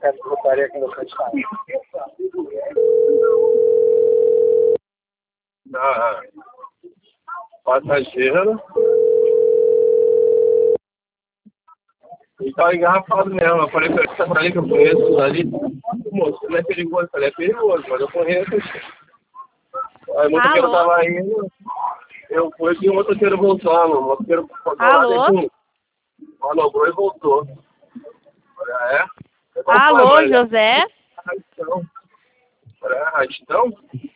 cara que botaria aqui no canto. Passageiro. E tava engarrafado mesmo. Eu falei pra ele, tá ali que eu conheço ali. Moço, não é perigoso. Eu falei, é perigoso, mas eu conheço. Aí o motoqueiro tava indo. Eu fui e o motoqueiro voltando. O motoqueiro voltou lá dentro. Manobrou e voltou. É? Alô, José? Arrastão.